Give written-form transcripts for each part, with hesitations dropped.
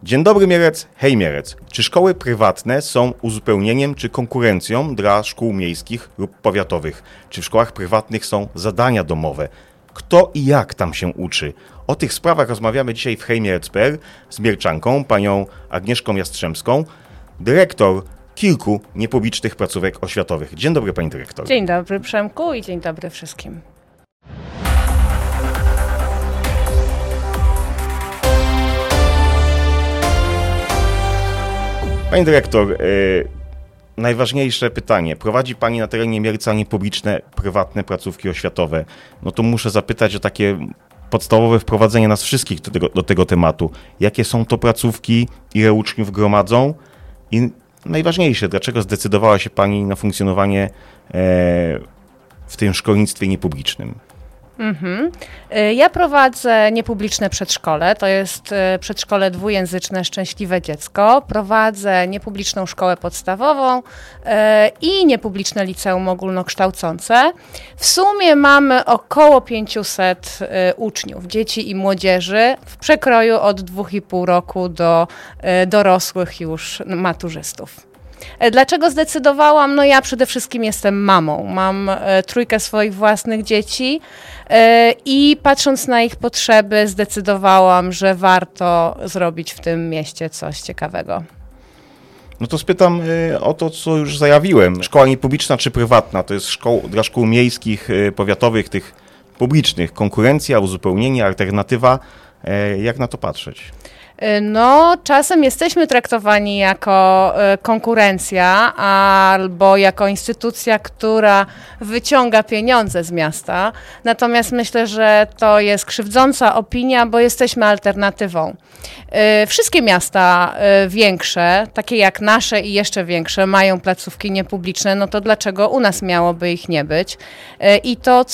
Dzień dobry Mielec, hej Mielec. Czy szkoły prywatne są uzupełnieniem czy konkurencją dla szkół miejskich lub powiatowych? Czy w szkołach prywatnych są zadania domowe? Kto i jak tam się uczy? O tych sprawach rozmawiamy dzisiaj w hejmielec.pl z mielczanką, panią Agnieszką Jastrzębską, dyrektor kilku niepublicznych placówek oświatowych. Dzień dobry pani dyrektor. Dzień dobry Przemku i dzień dobry wszystkim. Pani dyrektor, najważniejsze pytanie. Prowadzi pani na terenie Mielca niepubliczne, prywatne placówki oświatowe. No to muszę zapytać o takie podstawowe wprowadzenie nas wszystkich do tego tematu. Jakie są to placówki, ile uczniów gromadzą i najważniejsze, dlaczego zdecydowała się pani na funkcjonowanie w tym szkolnictwie niepublicznym? Ja prowadzę niepubliczne przedszkole, to jest przedszkole dwujęzyczne Szczęśliwe Dziecko. Prowadzę niepubliczną szkołę podstawową i niepubliczne liceum ogólnokształcące. W sumie mamy około 500 uczniów, dzieci i młodzieży w przekroju od 2,5 roku do dorosłych już maturzystów. Dlaczego zdecydowałam? No ja przede wszystkim jestem mamą. Mam 3 swoich własnych dzieci i patrząc na ich potrzeby zdecydowałam, że warto zrobić w tym mieście coś ciekawego. No to spytam o to, co już zajawiłem. Szkoła niepubliczna czy prywatna? To jest dla szkół miejskich, powiatowych, tych publicznych. Konkurencja, uzupełnienie, alternatywa. Jak na to patrzeć? No, czasem jesteśmy traktowani jako konkurencja albo jako instytucja, która wyciąga pieniądze z miasta. Natomiast myślę, że to jest krzywdząca opinia, bo jesteśmy alternatywą. Wszystkie miasta większe, takie jak nasze i jeszcze większe, mają placówki niepubliczne, no to dlaczego u nas miałoby ich nie być? I to,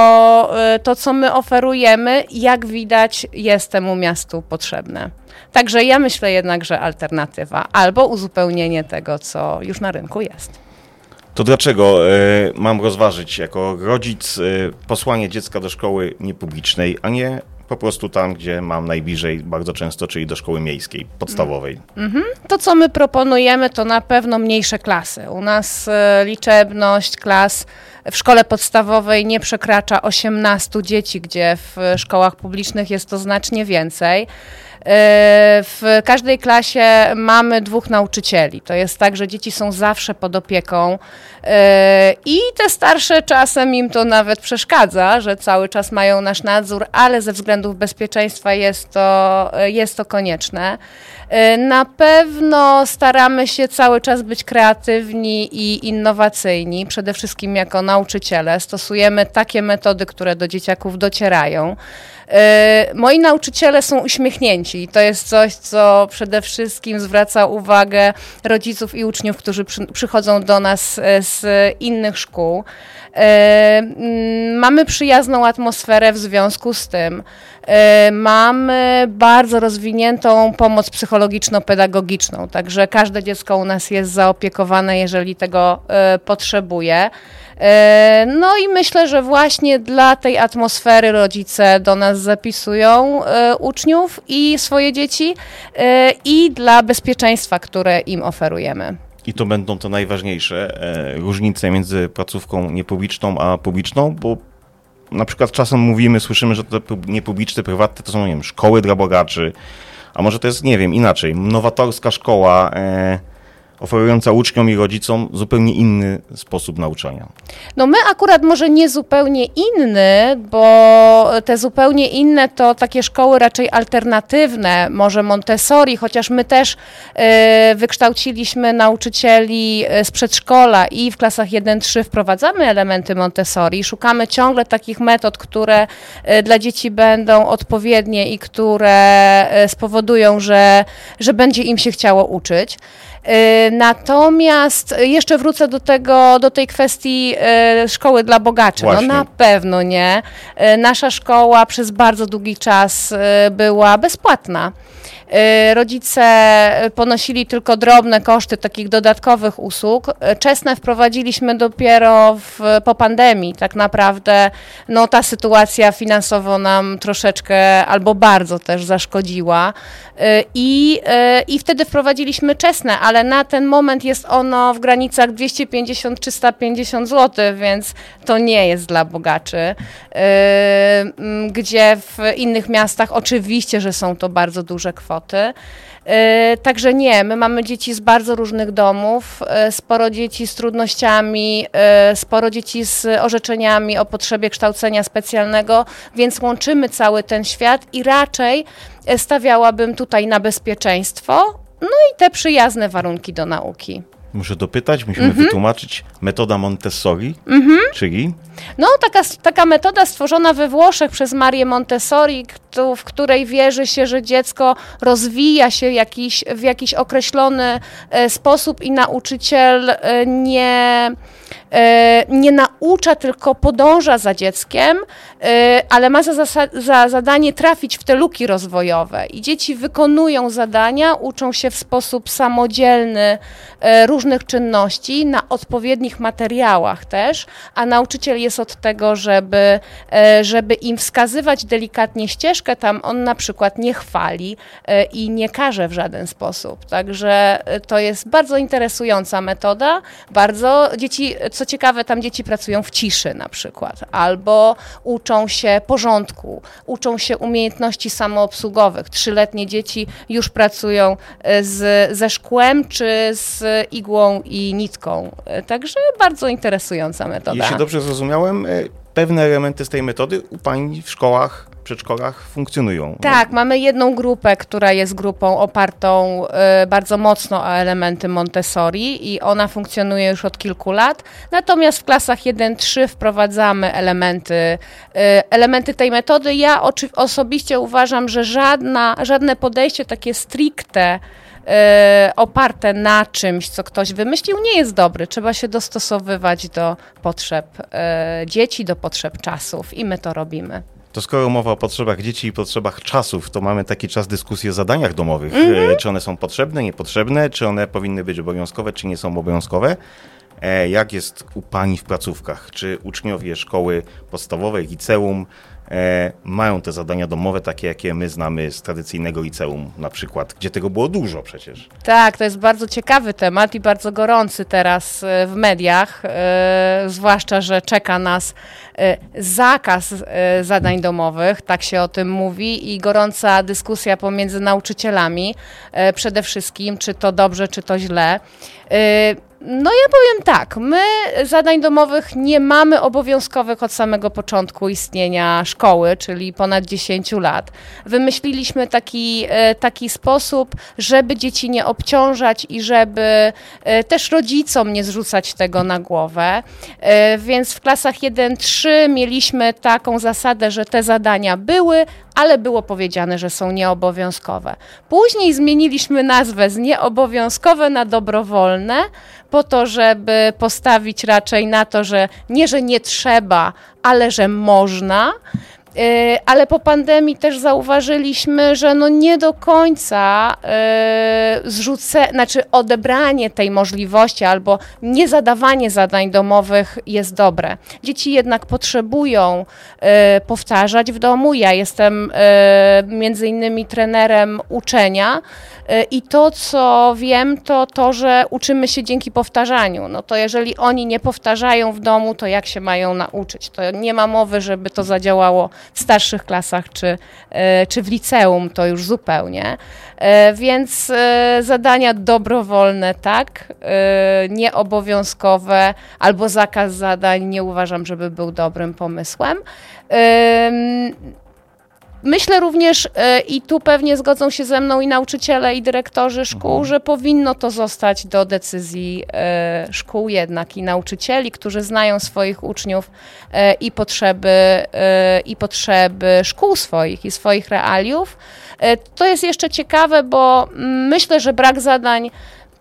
co my oferujemy, jak widać, jest temu miastu potrzebne. Także ja myślę jednak, że alternatywa albo uzupełnienie tego, co już na rynku jest. To dlaczego mam rozważyć jako rodzic posłanie dziecka do szkoły niepublicznej, a nie po prostu tam, gdzie mam najbliżej bardzo często, czyli do szkoły miejskiej, podstawowej? To, co my proponujemy, to na pewno mniejsze klasy. U nas liczebność klas w szkole podstawowej nie przekracza 18 dzieci, gdzie w szkołach publicznych jest to znacznie więcej. W każdej klasie mamy 2 nauczycieli. To jest tak, że dzieci są zawsze pod opieką i te starsze czasem im to nawet przeszkadza, że cały czas mają nasz nadzór, ale ze względów bezpieczeństwa jest to konieczne. Na pewno staramy się cały czas być kreatywni i innowacyjni, przede wszystkim jako nauczyciele. Stosujemy takie metody, które do dzieciaków docierają. Moi nauczyciele są uśmiechnięci i to jest coś, co przede wszystkim zwraca uwagę rodziców i uczniów, którzy przychodzą do nas z innych szkół. Mamy przyjazną atmosferę w związku z tym. Mamy bardzo rozwiniętą pomoc psychologiczno-pedagogiczną, także każde dziecko u nas jest zaopiekowane, jeżeli tego potrzebuje. No i myślę, że właśnie dla tej atmosfery rodzice do nas zapisują uczniów i swoje dzieci i dla bezpieczeństwa, które im oferujemy. I to będą te najważniejsze różnice między placówką niepubliczną a publiczną, bo na przykład czasem słyszymy, że te niepubliczne, prywatne to są, nie wiem, szkoły dla bogaczy, a może to jest, nie wiem, inaczej, nowatorska szkoła oferująca uczniom i rodzicom zupełnie inny sposób nauczania. No my akurat może nie zupełnie inny, bo te zupełnie inne to takie szkoły raczej alternatywne, może Montessori, chociaż my też wykształciliśmy nauczycieli z przedszkola i w klasach 1-3 wprowadzamy elementy Montessori. Szukamy ciągle takich metod, które dla dzieci będą odpowiednie i które spowodują, że będzie im się chciało uczyć. Natomiast jeszcze wrócę do tej kwestii szkoły dla bogaczy. Właśnie. No na pewno nie. Nasza szkoła przez bardzo długi czas była bezpłatna. Rodzice ponosili tylko drobne koszty takich dodatkowych usług. Czesne wprowadziliśmy dopiero po pandemii. Tak naprawdę no, ta sytuacja finansowo nam troszeczkę albo bardzo też zaszkodziła i wtedy wprowadziliśmy czesne, ale na ten moment jest ono w granicach 250-350 zł, więc to nie jest dla bogaczy. Gdzie w innych miastach oczywiście, że są to bardzo duże kwoty. Także nie, my mamy dzieci z bardzo różnych domów, sporo dzieci z trudnościami, sporo dzieci z orzeczeniami o potrzebie kształcenia specjalnego, więc łączymy cały ten świat i raczej stawiałabym tutaj na bezpieczeństwo, no i te przyjazne warunki do nauki. Muszę dopytać, musimy wytłumaczyć metoda Montessori, czyli? No, taka metoda stworzona we Włoszech przez Marię Montessori, w której wierzy się, że dziecko rozwija się w jakiś określony sposób i nauczyciel nie naucza, tylko podąża za dzieckiem, ale ma za zadanie trafić w te luki rozwojowe. I dzieci wykonują zadania, uczą się w sposób samodzielny różnych czynności na odpowiednich materiałach też, a nauczyciel jest od tego, żeby im wskazywać delikatnie ścieżkę, tam on na przykład nie chwali i nie karze w żaden sposób. Także to jest bardzo interesująca metoda. Bardzo dzieci, co ciekawe, tam dzieci pracują w ciszy na przykład, albo uczą się porządku, uczą się umiejętności samoobsługowych. 3-letnie dzieci już pracują ze szkłem czy z igłą i nitką. Także bardzo interesująca metoda. Jeśli dobrze zrozumiałem, pewne elementy z tej metody u Pani w szkołach, przedszkolach funkcjonują. Tak, mamy jedną grupę, która jest grupą opartą bardzo mocno o elementy Montessori i ona funkcjonuje już od kilku lat. Natomiast w klasach 1-3 wprowadzamy elementy tej metody. Ja osobiście uważam, że żadne podejście takie stricte oparte na czymś, co ktoś wymyślił, nie jest dobry. Trzeba się dostosowywać do potrzeb dzieci, do potrzeb czasów i my to robimy. To skoro mowa o potrzebach dzieci i potrzebach czasów, to mamy taki czas dyskusji o zadaniach domowych. Czy one są potrzebne, niepotrzebne, czy one powinny być obowiązkowe, czy nie są obowiązkowe. Jak jest u Pani w placówkach? Czy uczniowie szkoły podstawowej, liceum mają te zadania domowe, takie jakie my znamy z tradycyjnego liceum na przykład, gdzie tego było dużo przecież? Tak, to jest bardzo ciekawy temat i bardzo gorący teraz w mediach, zwłaszcza, że czeka nas zakaz zadań domowych, tak się o tym mówi, i gorąca dyskusja pomiędzy nauczycielami przede wszystkim, czy to dobrze, czy to źle. No ja powiem tak, my zadań domowych nie mamy obowiązkowych od samego początku istnienia szkoły, czyli ponad 10 lat. Wymyśliliśmy taki sposób, żeby dzieci nie obciążać i żeby też rodzicom nie zrzucać tego na głowę. Więc w klasach 1-3 mieliśmy taką zasadę, że te zadania były, ale było powiedziane, że są nieobowiązkowe. Później zmieniliśmy nazwę z nieobowiązkowe na dobrowolne, po to, żeby postawić raczej na to, że nie trzeba, ale że można. Ale po pandemii też zauważyliśmy, że no nie do końca odebranie tej możliwości albo niezadawanie zadań domowych jest dobre. Dzieci jednak potrzebują powtarzać w domu. Ja jestem między innymi trenerem uczenia i to, co wiem, to, że uczymy się dzięki powtarzaniu. No to jeżeli oni nie powtarzają w domu, to jak się mają nauczyć? To nie ma mowy, żeby to zadziałało w starszych klasach czy w liceum, to już zupełnie. Więc zadania dobrowolne tak, nieobowiązkowe albo zakaz zadań nie uważam, żeby był dobrym pomysłem. Myślę również, i tu pewnie zgodzą się ze mną i nauczyciele, i dyrektorzy szkół, że powinno to zostać do decyzji szkół jednak i nauczycieli, którzy znają swoich uczniów i potrzeby szkół swoich i swoich realiów. To jest jeszcze ciekawe, bo myślę, że brak zadań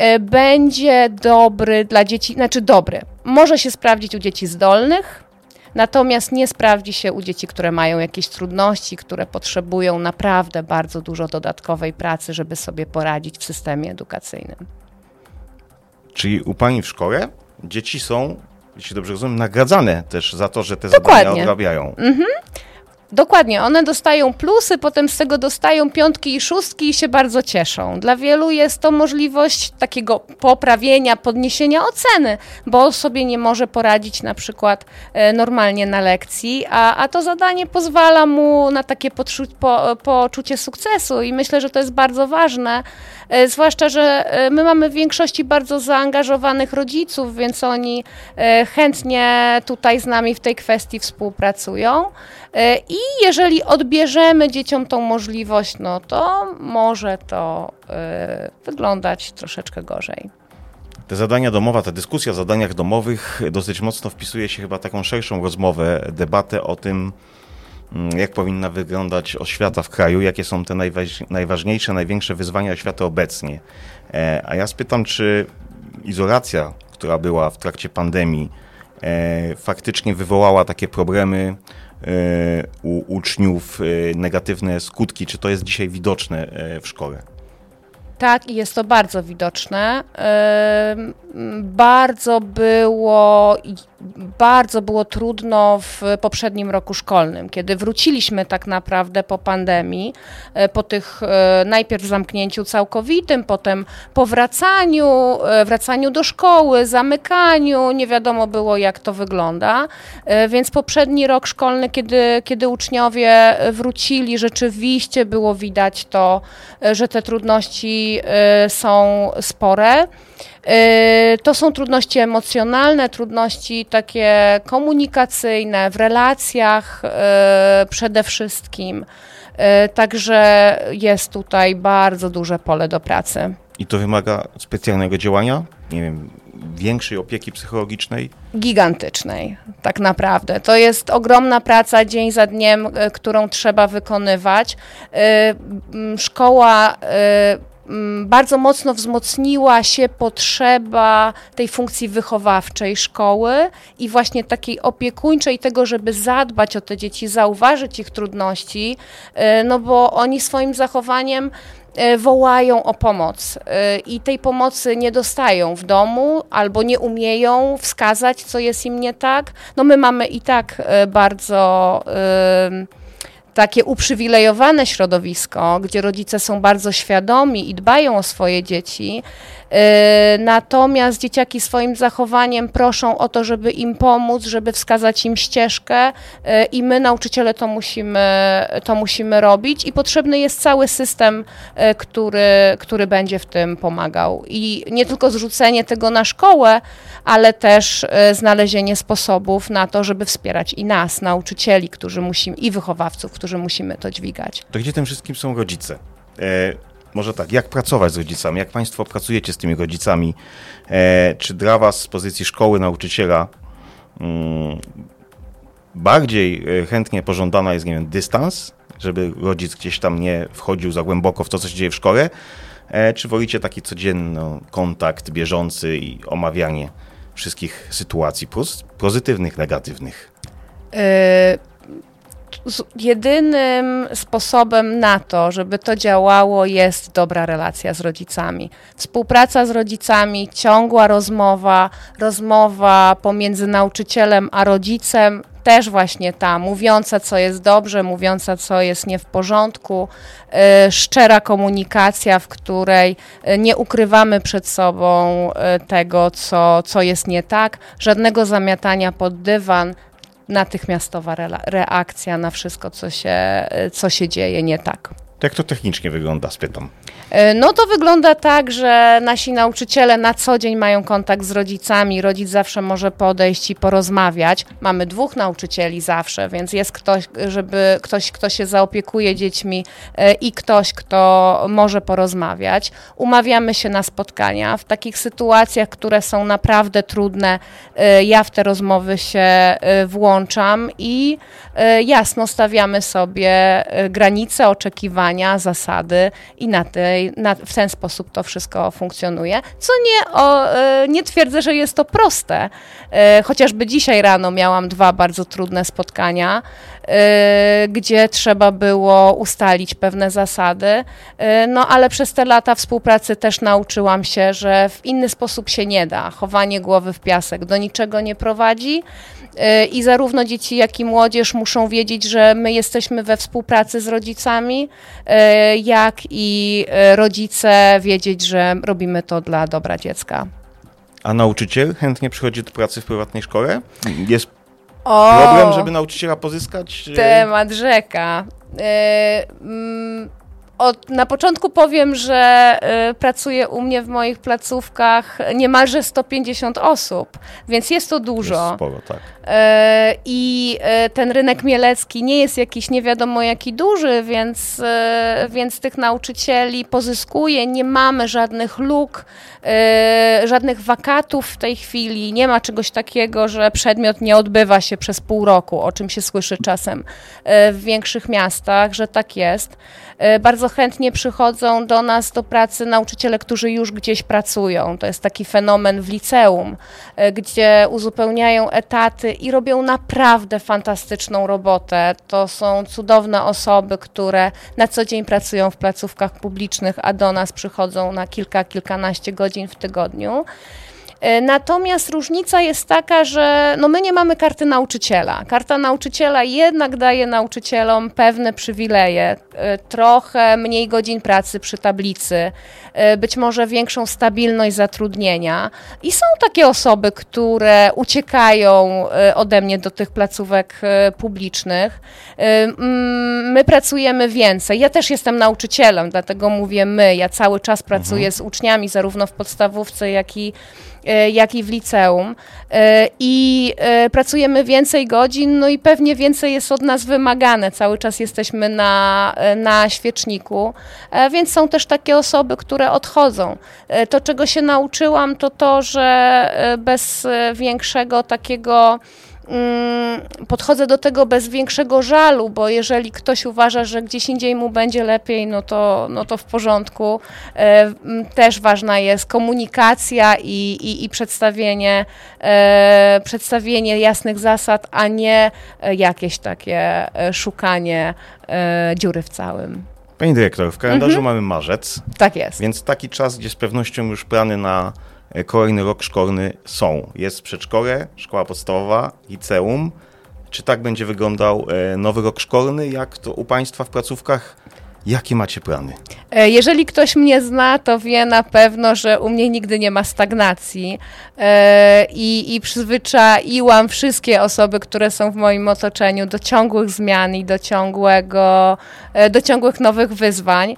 będzie dobry dla dzieci, znaczy dobry. Może się sprawdzić u dzieci zdolnych, Natomiast nie sprawdzi się u dzieci, które mają jakieś trudności, które potrzebują naprawdę bardzo dużo dodatkowej pracy, żeby sobie poradzić w systemie edukacyjnym. Czyli u pani w szkole dzieci są, jeśli dobrze rozumiem, nagradzane też za to, że te Dokładnie. zadania odrabiają. Dokładnie, one dostają plusy, potem z tego dostają 5 i 6 i się bardzo cieszą. Dla wielu jest to możliwość takiego poprawienia, podniesienia oceny, bo sobie nie może poradzić na przykład normalnie na lekcji, a to zadanie pozwala mu na takie poczucie sukcesu i myślę, że to jest bardzo ważne, zwłaszcza, że my mamy w większości bardzo zaangażowanych rodziców, więc oni chętnie tutaj z nami w tej kwestii współpracują. I jeżeli odbierzemy dzieciom tą możliwość, no to może to wyglądać troszeczkę gorzej. Te zadania domowe, ta dyskusja o zadaniach domowych dosyć mocno wpisuje się chyba w taką szerszą rozmowę, debatę o tym, jak powinna wyglądać oświata w kraju, jakie są te najważniejsze, największe wyzwania oświaty obecnie. A ja spytam, czy izolacja, która była w trakcie pandemii, faktycznie wywołała takie problemy u uczniów, negatywne skutki, czy to jest dzisiaj widoczne w szkole? Tak, i jest to bardzo widoczne. Bardzo było trudno w poprzednim roku szkolnym, kiedy wróciliśmy tak naprawdę po pandemii, po tych najpierw zamknięciu całkowitym, potem wracaniu do szkoły, zamykaniu, nie wiadomo było jak to wygląda, więc poprzedni rok szkolny, kiedy uczniowie wrócili, rzeczywiście było widać to, że te trudności są spore. To są trudności emocjonalne, trudności takie komunikacyjne, w relacjach przede wszystkim. Także jest tutaj bardzo duże pole do pracy. I to wymaga specjalnego działania? Nie wiem, większej opieki psychologicznej? Gigantycznej, tak naprawdę. To jest ogromna praca dzień za dniem, którą trzeba wykonywać. Szkoła bardzo mocno wzmocniła się potrzeba tej funkcji wychowawczej szkoły i właśnie takiej opiekuńczej, tego, żeby zadbać o te dzieci, zauważyć ich trudności, no bo oni swoim zachowaniem wołają o pomoc i tej pomocy nie dostają w domu albo nie umieją wskazać, co jest im nie tak. No my mamy i tak bardzo takie uprzywilejowane środowisko, gdzie rodzice są bardzo świadomi i dbają o swoje dzieci, natomiast dzieciaki swoim zachowaniem proszą o to, żeby im pomóc, żeby wskazać im ścieżkę i my, nauczyciele, to musimy robić i potrzebny jest cały system, który będzie w tym pomagał. I nie tylko zrzucenie tego na szkołę, ale też znalezienie sposobów na to, żeby wspierać i nas, nauczycieli, i wychowawców, którzy musimy to dźwigać. To gdzie tym wszystkim są rodzice? Może tak, jak pracować z rodzicami? Jak Państwo pracujecie z tymi rodzicami? Czy dla Was z pozycji szkoły, nauczyciela bardziej chętnie pożądana jest, nie wiem, dystans, żeby rodzic gdzieś tam nie wchodził za głęboko w to, co się dzieje w szkole? Czy wolicie taki codzienny kontakt bieżący i omawianie wszystkich sytuacji pozytywnych, negatywnych? Jedynym sposobem na to, żeby to działało, jest dobra relacja z rodzicami. Współpraca z rodzicami, ciągła rozmowa pomiędzy nauczycielem a rodzicem, też właśnie ta, mówiąca co jest dobrze, mówiąca co jest nie w porządku, szczera komunikacja, w której nie ukrywamy przed sobą tego, co jest nie tak, żadnego zamiatania pod dywan, natychmiastowa reakcja na wszystko, co się dzieje nie tak. Jak to technicznie wygląda, spytam? No to wygląda tak, że nasi nauczyciele na co dzień mają kontakt z rodzicami, rodzic zawsze może podejść i porozmawiać. Mamy 2 nauczycieli zawsze, więc jest ktoś, kto się zaopiekuje dziećmi i ktoś, kto może porozmawiać. Umawiamy się na spotkania. W takich sytuacjach, które są naprawdę trudne, ja w te rozmowy się włączam i jasno stawiamy sobie granice, oczekiwania, działania, zasady i w ten sposób to wszystko funkcjonuje. Co nie twierdzę, że jest to proste. Chociażby dzisiaj rano miałam 2 bardzo trudne spotkania, gdzie trzeba było ustalić pewne zasady, no ale przez te lata współpracy też nauczyłam się, że w inny sposób się nie da. Chowanie głowy w piasek do niczego nie prowadzi i zarówno dzieci, jak i młodzież muszą wiedzieć, że my jesteśmy we współpracy z rodzicami, jak i rodzice wiedzieć, że robimy to dla dobra dziecka. A nauczyciel chętnie przychodzi do pracy w prywatnej szkole? Jest problem, żeby nauczyciela pozyskać? Temat rzeka. Na początku powiem, że pracuje u mnie w moich placówkach niemalże 150 osób, więc jest to dużo. Jest sporo, tak. I ten rynek mielecki nie jest jakiś nie wiadomo jaki duży, więc tych nauczycieli pozyskuje. Nie mamy żadnych luk, żadnych wakatów w tej chwili. Nie ma czegoś takiego, że przedmiot nie odbywa się przez pół roku, o czym się słyszy czasem w większych miastach, że tak jest. Bardzo chętnie przychodzą do nas do pracy nauczyciele, którzy już gdzieś pracują. To jest taki fenomen w liceum, gdzie uzupełniają etaty i robią naprawdę fantastyczną robotę. To są cudowne osoby, które na co dzień pracują w placówkach publicznych, a do nas przychodzą na kilkanaście godzin w tygodniu. Natomiast różnica jest taka, że my nie mamy karty nauczyciela. Karta nauczyciela jednak daje nauczycielom pewne przywileje, trochę mniej godzin pracy przy tablicy, być może większą stabilność zatrudnienia. I są takie osoby, które uciekają ode mnie do tych placówek publicznych. My pracujemy więcej. Ja też jestem nauczycielem, dlatego mówię my. Ja cały czas pracuję z uczniami, zarówno w podstawówce, jak i w liceum i pracujemy więcej godzin, no i pewnie więcej jest od nas wymagane. Cały czas jesteśmy na świeczniku, więc są też takie osoby, które odchodzą. To, czego się nauczyłam, to, że bez większego takiego podchodzę do tego bez większego żalu, bo jeżeli ktoś uważa, że gdzieś indziej mu będzie lepiej, no to w porządku. Też ważna jest komunikacja i przedstawienie jasnych zasad, a nie jakieś takie szukanie dziury w całym. Pani dyrektor, w kalendarzu mamy marzec. Tak jest. Więc taki czas, gdzie z pewnością już plany na kolejny rok szkolny są. Jest przedszkole, szkoła podstawowa, liceum. Czy tak będzie wyglądał nowy rok szkolny? Jak to u Państwa w placówkach? Jakie macie plany? Jeżeli ktoś mnie zna, to wie na pewno, że u mnie nigdy nie ma stagnacji i przyzwyczaiłam wszystkie osoby, które są w moim otoczeniu do ciągłych zmian i do ciągłych nowych wyzwań.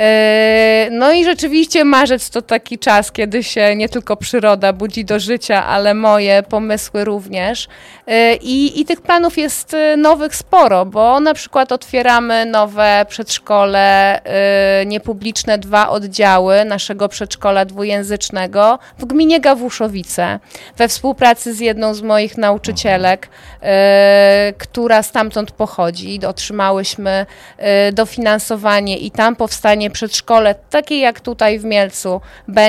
No i rzeczywiście marzec to taki czas, kiedy się nie tylko przyroda budzi do życia, ale moje pomysły również. I tych planów jest nowych sporo, bo na przykład otwieramy nowe przedszkole niepubliczne, 2 oddziały naszego przedszkola dwujęzycznego w gminie Gawłuszowice we współpracy z jedną z moich nauczycielek, która stamtąd pochodzi. Otrzymałyśmy dofinansowanie i tam powstanie przedszkole, takie jak tutaj w Mielcu,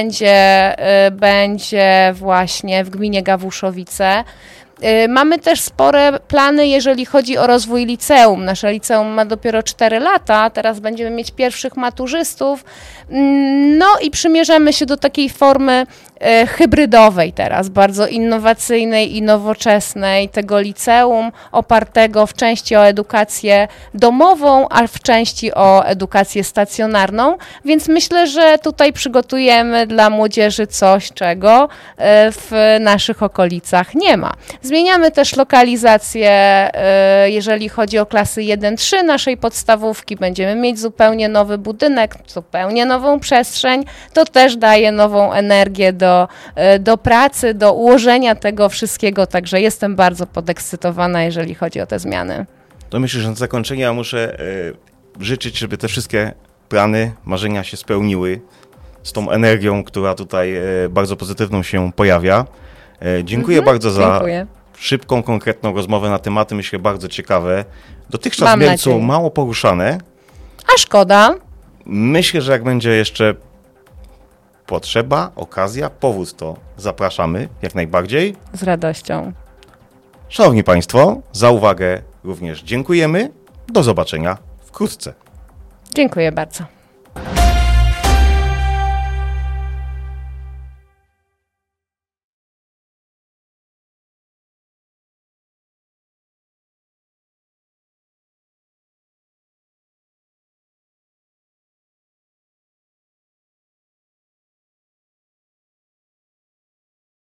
będzie właśnie w gminie Gawłuszowice. Mamy też spore plany, jeżeli chodzi o rozwój liceum. Nasze liceum ma dopiero 4 lata, teraz będziemy mieć pierwszych maturzystów. No i przymierzamy się do takiej formy hybrydowej teraz, bardzo innowacyjnej i nowoczesnej tego liceum, opartego w części o edukację domową, a w części o edukację stacjonarną, więc myślę, że tutaj przygotujemy dla młodzieży coś, czego w naszych okolicach nie ma. Zmieniamy też lokalizację, jeżeli chodzi o klasy 1-3 naszej podstawówki, będziemy mieć zupełnie nowy budynek, zupełnie nową przestrzeń, to też daje nową energię do pracy, do ułożenia tego wszystkiego, także jestem bardzo podekscytowana, jeżeli chodzi o te zmiany. To myślę, że na zakończenie ja muszę życzyć, żeby te wszystkie plany, marzenia się spełniły z tą energią, która tutaj bardzo pozytywną się pojawia. Dziękuję bardzo za szybką, konkretną rozmowę na tematy, myślę, bardzo ciekawe. Dotychczas w Mielcu mało poruszane. A szkoda. Myślę, że jak będzie jeszcze potrzeba, okazja, powód, to zapraszamy jak najbardziej. Z radością. Szanowni Państwo, za uwagę również dziękujemy. Do zobaczenia wkrótce. Dziękuję bardzo.